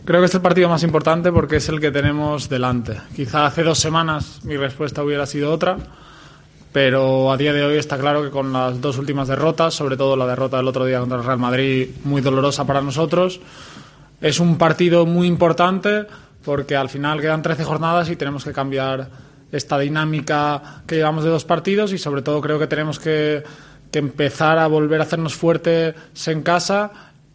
Creo que es el partido más importante porque es el que tenemos delante. Quizá hace 2 semanas mi respuesta hubiera sido otra, pero a día de hoy está claro que con las 2 últimas derrotas, sobre todo la derrota del otro día contra el Real Madrid, muy dolorosa para nosotros, es un partido muy importante porque al final quedan 13 jornadas y tenemos que cambiar esta dinámica que llevamos de 2 partidos y sobre todo creo que tenemos que empezar a volver a hacernos fuertes en casa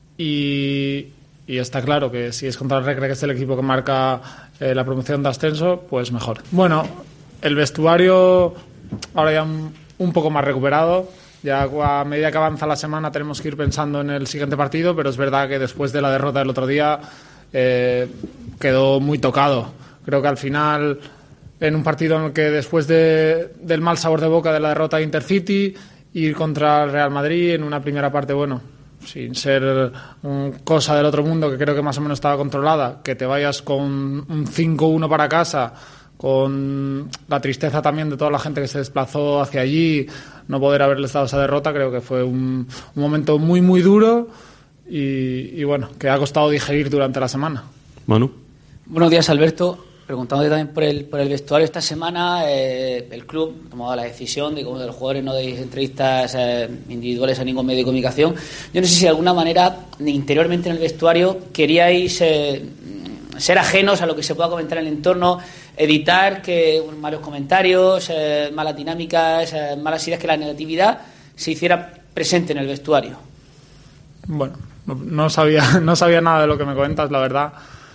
y está claro que si es contra el Recre, que es el equipo que marca la promoción de ascenso, pues mejor. Bueno, el vestuario ahora ya un poco más recuperado. Ya a medida que avanza la semana tenemos que ir pensando en el siguiente partido, pero es verdad que después de la derrota del otro día quedó muy tocado. Creo que al final, en un partido en el que después del mal sabor de boca de la derrota de Intercity, ir contra el Real Madrid en una primera parte, bueno, sin ser cosa del otro mundo, que creo que más o menos estaba controlada, que te vayas con un 5-1 para casa, con la tristeza también de toda la gente que se desplazó hacia allí, no poder haberles dado esa derrota, creo que fue un momento muy, muy duro y bueno, que ha costado digerir durante la semana. Manu. Buenos días, Alberto. Preguntándote también por el vestuario. Esta semana el club ha tomado la decisión de que uno de los jugadores no deis entrevistas individuales a ningún medio de comunicación. Yo no sé si de alguna manera interiormente en el vestuario queríais ser ajenos a lo que se pueda comentar en el entorno, evitar que malos comentarios, malas dinámicas, malas ideas, que la negatividad se hiciera presente en el vestuario. Bueno, no sabía nada de lo que me comentas, la verdad.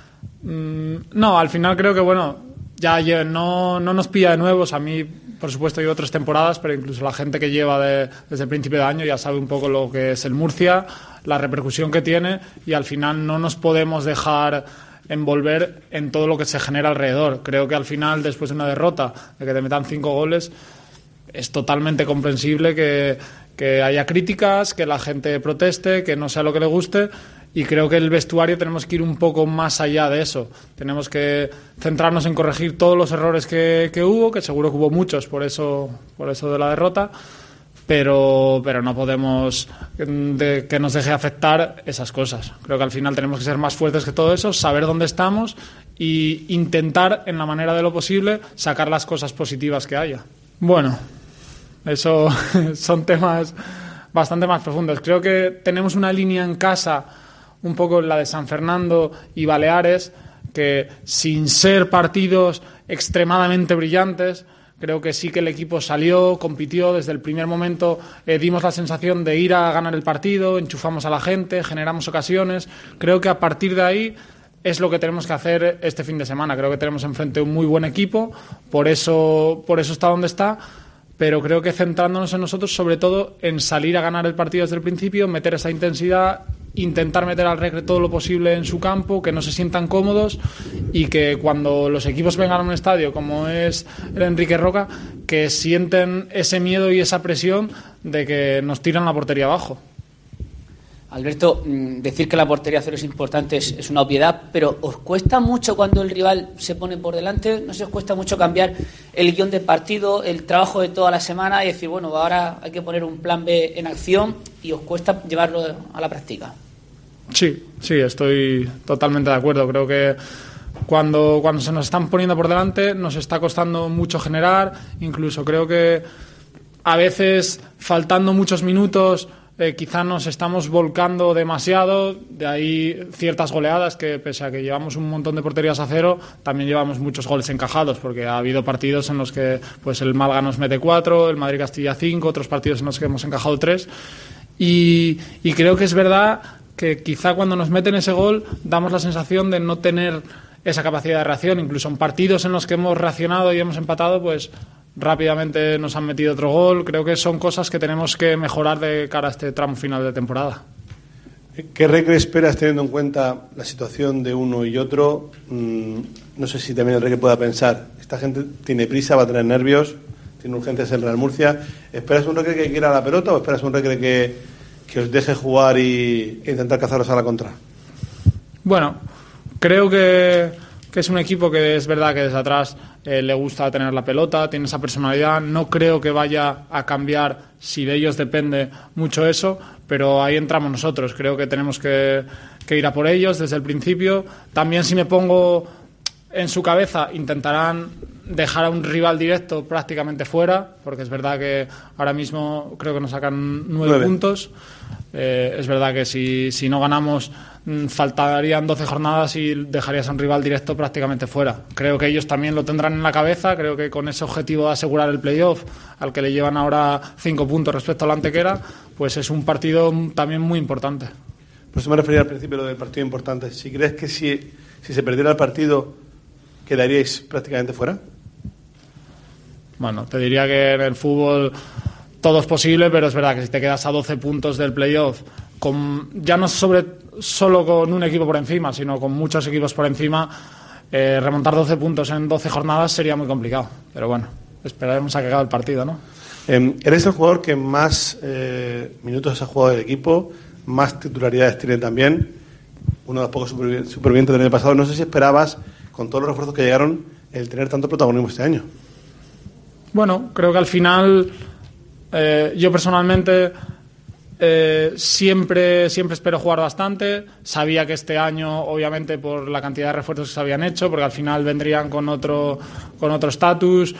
No, al final creo que bueno, ya no nos pilla de nuevos. A mí, por supuesto, llevo 3 temporadas, pero incluso la gente que lleva desde el principio de año ya sabe un poco lo que es el Murcia, la repercusión que tiene, y al final no nos podemos dejar envolver en todo lo que se genera alrededor. Creo que al final, después de una derrota, de que te metan 5 goles, es totalmente comprensible que haya críticas, que la gente proteste, que no sea lo que le guste. Y creo que el vestuario tenemos que ir un poco más allá de eso. Tenemos que centrarnos en corregir todos los errores que hubo, que seguro que hubo muchos por eso de la derrota, pero no podemos que nos deje afectar esas cosas. Creo que al final tenemos que ser más fuertes que todo eso, saber dónde estamos e intentar, en la manera de lo posible, sacar las cosas positivas que haya. Bueno, eso son temas bastante más profundos. Creo que tenemos una línea en casa, un poco la de San Fernando y Baleares, que sin ser partidos extremadamente brillantes, creo que sí que el equipo salió, compitió desde el primer momento, dimos la sensación de ir a ganar el partido, enchufamos a la gente, generamos ocasiones. Creo que a partir de ahí es lo que tenemos que hacer este fin de semana. Creo que tenemos enfrente un muy buen equipo, por eso está donde está, pero creo que centrándonos en nosotros, sobre todo en salir a ganar el partido desde el principio, meter esa intensidad, intentar meter al Recre todo lo posible en su campo, que no se sientan cómodos y que cuando los equipos vengan a un estadio como es el Enrique Roca, que sienten ese miedo y esa presión de que nos tiran la portería abajo. Alberto, decir que la portería cero es importante es una obviedad, pero ¿os cuesta mucho cuando el rival se pone por delante? ¿No se os cuesta mucho cambiar el guión de partido, el trabajo de toda la semana y decir, bueno, ahora hay que poner un plan B en acción, y os cuesta llevarlo a la práctica? Sí, estoy totalmente de acuerdo. Creo que cuando se nos están poniendo por delante nos está costando mucho generar. Incluso creo que a veces, faltando muchos minutos, quizá nos estamos volcando demasiado. De ahí ciertas goleadas que, pese a que llevamos un montón de porterías a cero, también llevamos muchos goles encajados, porque ha habido partidos en los que pues el Málaga nos mete 4, el Madrid-Castilla 5, otros partidos en los que hemos encajado 3. Y creo que es verdad que quizá cuando nos meten ese gol damos la sensación de no tener esa capacidad de reacción. Incluso en partidos en los que hemos reaccionado y hemos empatado, pues rápidamente nos han metido otro gol. Creo que son cosas que tenemos que mejorar de cara a este tramo final de temporada. ¿Qué Recre esperas teniendo en cuenta la situación de uno y otro? No sé si también el Recre pueda pensar, esta gente tiene prisa, va a tener nervios, tiene urgencias el Real Murcia. ¿Esperas un Recre que quiera la pelota o esperas un Recre que os deje jugar e intentar cazaros a la contra? Bueno, creo que es un equipo que es verdad que desde atrás le gusta tener la pelota, tiene esa personalidad. No creo que vaya a cambiar, si de ellos depende mucho eso, pero ahí entramos nosotros. Creo que tenemos que ir a por ellos desde el principio. También, si me pongo en su cabeza, intentarán dejar a un rival directo prácticamente fuera, porque es verdad que ahora mismo creo que nos sacan 9 puntos. Es verdad que si no ganamos, faltarían 12 jornadas y dejarías a un rival directo prácticamente fuera. Creo que ellos también lo tendrán en la cabeza. Creo que con ese objetivo de asegurar el playoff, al que le llevan ahora 5 puntos respecto al Antequera, pues es un partido también muy importante. Por eso me refería al principio lo del partido importante. Si crees que si se perdiera el partido, ¿quedaríais prácticamente fuera? Bueno, te diría que en el fútbol todo es posible, pero es verdad que si te quedas a 12 puntos del playoff, ya no solo con un equipo por encima, sino con muchos equipos por encima, remontar 12 puntos en 12 jornadas sería muy complicado. Pero bueno, esperaremos a que acabe el partido, ¿no? Eres el jugador que más minutos ha jugado del equipo, más titularidades tiene también, uno de los pocos supervivientes del año pasado. No sé si esperabas, con todos los refuerzos que llegaron, el tener tanto protagonismo este año. Bueno, creo que al final yo personalmente siempre espero jugar bastante. Sabía que este año, obviamente, por la cantidad de refuerzos que se habían hecho, porque al final vendrían con otro estatus,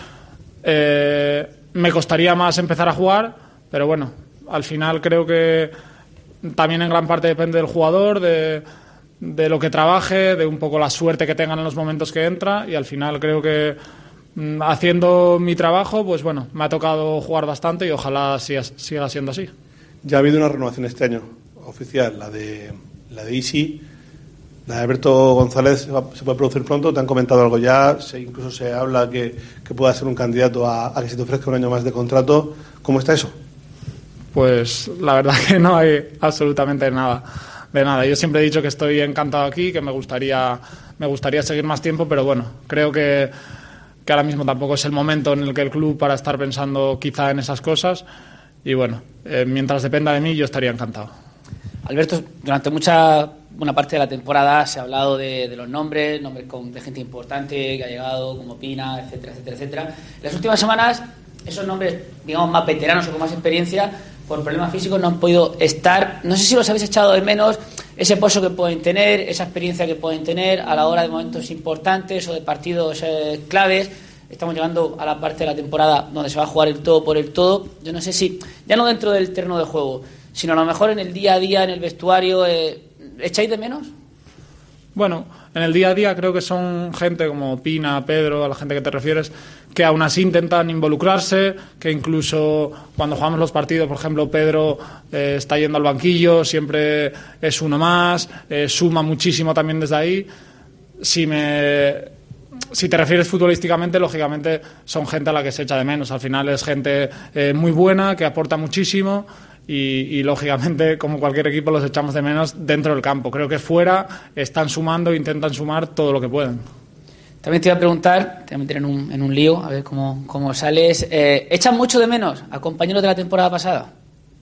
me costaría más empezar a jugar, pero bueno, al final creo que también en gran parte depende del jugador, de lo que trabaje, de un poco la suerte que tengan en los momentos que entra, y al final creo que haciendo mi trabajo, pues bueno, me ha tocado jugar bastante y ojalá siga siendo así. Ya ha habido una renovación este año oficial, la de Isi, la de Alberto González se puede producir pronto. ¿Te han comentado algo ya? Incluso se habla que pueda ser un candidato a que se te ofrezca un año más de contrato. ¿Cómo está eso? Pues la verdad que no hay absolutamente nada de nada. Yo siempre he dicho que estoy encantado aquí, que me gustaría seguir más tiempo, pero bueno, creo que ahora mismo tampoco es el momento en el que el club para estar pensando quizá en esas cosas, y bueno, mientras dependa de mí yo estaría encantado. Alberto, durante buena parte de la temporada se ha hablado de los nombres de gente importante que ha llegado, como Pina, etcétera, etcétera, etcétera. En las últimas semanas esos nombres, digamos, más veteranos o con más experiencia, por problemas físicos no han podido estar. No sé si los habéis echado de menos, ese pozo que pueden tener, esa experiencia que pueden tener a la hora de momentos importantes o de partidos claves. Estamos llegando a la parte de la temporada donde se va a jugar el todo por el todo. Yo no sé si, ya no dentro del terreno de juego, sino a lo mejor en el día a día, en el vestuario, ¿echáis de menos? Bueno, en el día a día creo que son gente como Pina, Pedro, a la gente que te refieres, que aún así intentan involucrarse, que incluso cuando jugamos los partidos, por ejemplo, Pedro está yendo al banquillo, siempre es uno más, suma muchísimo también desde ahí. Si te refieres futbolísticamente, lógicamente son gente a la que se echa de menos. Al final es gente muy buena, que aporta muchísimo. Y lógicamente, como cualquier equipo, los echamos de menos dentro del campo. Creo que fuera están sumando, intentan sumar todo lo que pueden. También te iba a preguntar, te voy a meter en un lío, a ver cómo sales. ¿Echan mucho de menos a compañeros de la temporada pasada?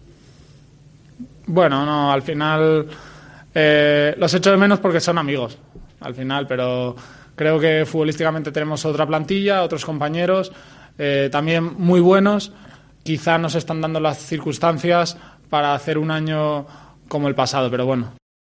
Bueno, no, al final los echo de menos porque son amigos, al final, pero creo que futbolísticamente tenemos otra plantilla, otros compañeros también muy buenos. Quizá no se están dando las circunstancias para hacer un año como el pasado, pero bueno.